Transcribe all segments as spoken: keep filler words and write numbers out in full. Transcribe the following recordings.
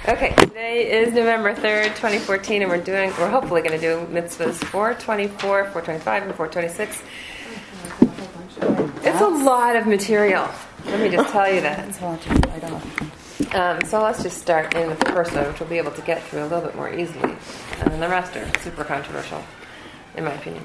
Okay, today is November third, twenty fourteen, and we're doing, we're hopefully going to do mitzvahs four twenty-four, four twenty-five, and four twenty-six. It's a lot of material. Let me just tell you that. Um, so let's just start in with the first one, which we'll be able to get through a little bit more easily. And then the rest are super controversial, in my opinion.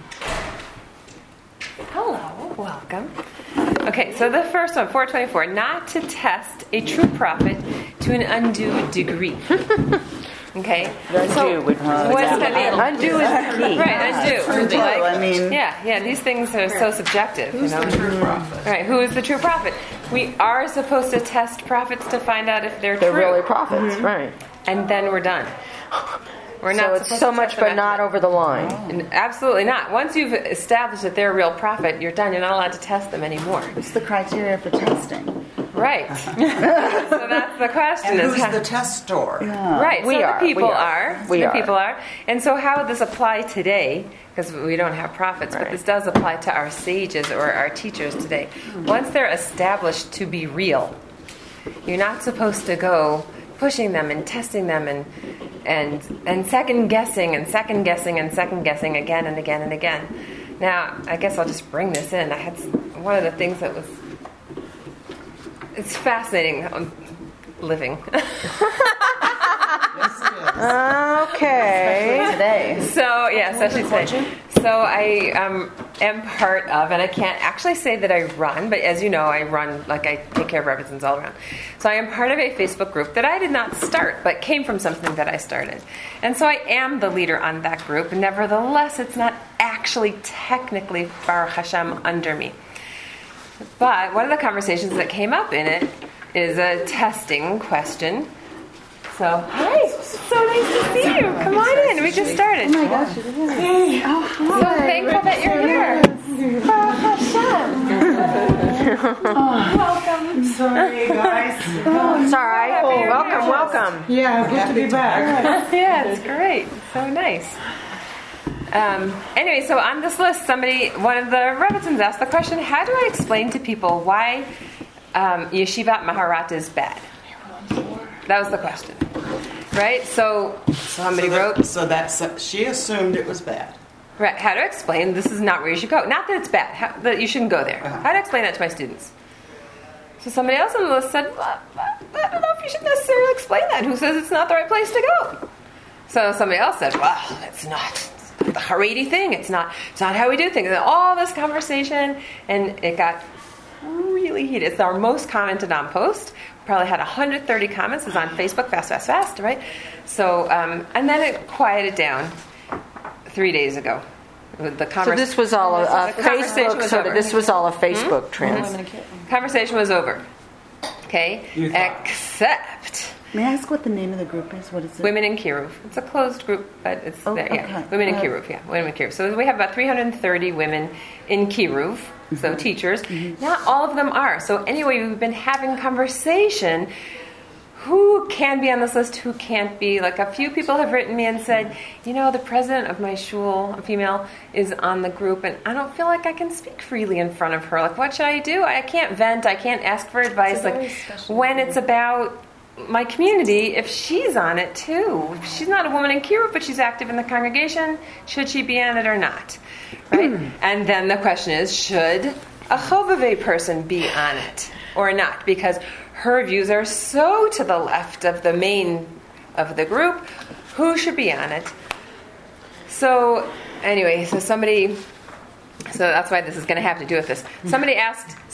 Hello, welcome. Okay, so the first one, four twenty-four, not to test a true prophet to an undue degree. Okay, undue so would uh, what's that mean? Undue is the key. Right, undue. Undue. Like, I mean, yeah, yeah. These things are so subjective. Who's you know? the true prophet? Right, who is the true prophet? We are supposed to test prophets to find out if they're, they're true. really prophets, Mm-hmm. right? And then we're done. We're not so it's supposed so to much, test them but not after. over the line. And absolutely not. Once you've established that they're a real prophet, you're done. You're not allowed to test them anymore. What's the criteria for testing? Right. So that's the question. And is who's how, the testor? Yeah. right. We so are, the people we are. are. We the are. people are. And so how would this apply today? Because we don't have prophets, Right. but this does apply to our sages or our teachers today. Once they're established to be real, you're not supposed to go pushing them and testing them and and and second guessing and second guessing and second guessing again and again and again. Now, I guess I'll just bring this in. I had some, one of the things that was it's fascinating um, living. Okay. Today. So yeah, so she's saying. So I um, am part of, and I can't actually say that I run, but as you know, I run, like I take care of Robinsons all around. So I am part of a Facebook group that I did not start, but came from something that I started. And so I am the leader on that group. Nevertheless, it's not actually technically Baruch Hashem under me. But one of the conversations that came up in it is a testing question. So, hi, it's so nice to see you. Come on in. We just started. Oh my gosh. Hey. Oh, hi. So thankful that you're here. Baruch Hashem. Welcome. Sorry, guys. It's all right. happy welcome, you're welcome. Yeah, good to be back. Yeah, it's great. So nice. Um, anyway, so on this list, somebody, one of the Rebbitzins asked the question, how do I explain to people why um, Yeshivat Maharat is bad? That was the question. Right? So somebody so that, wrote... So that's she assumed it was bad. Right, how to explain this is not where you should go. Not that it's bad, how, that you shouldn't go there. Uh-huh. How to explain that to my students. So somebody else on the list said, well, I don't know if you should necessarily explain that. Who says it's not the right place to go? So somebody else said, well, it's not, it's not the Haredi thing. It's not, it's not how we do things. And all this conversation, and it got really heated. It's our most commented on post. Probably had one hundred thirty comments. It's on Facebook, fast, fast, fast, right? So, um, and then it quieted down three days ago. With the convers- So this was all a, a the conversation Facebook. was So over. this was all a Facebook Mm-hmm. trans. Conversation was over. Okay? You thought. Except May I ask what the name of the group is? What is it? Women in Kiruv. It's a closed group, but it's Oh, there. Yeah, okay. Women in Uh, Kiruv. Yeah, Women in Kiruv. So we have about three hundred thirty women in Kiruv. So teachers. Not all of them are. So anyway, we've been having conversation. Who can be on this list? Who can't be? Like a few people have written me and said, you know, the president of my shul, a female, is on the group, and I don't feel like I can speak freely in front of her. Like, what should I do? I can't vent. I can't ask for advice. Like, when it's about my community, if she's on it too, if she's not a woman in Kiruv, but she's active in the congregation, should she be on it or not? Right? And then the question is, should a Chovevei person be on it or not? Because her views are so to the left of the main of the group. Who should be on it? So anyway, so somebody, so that's why this is going to have to do with this. Somebody asked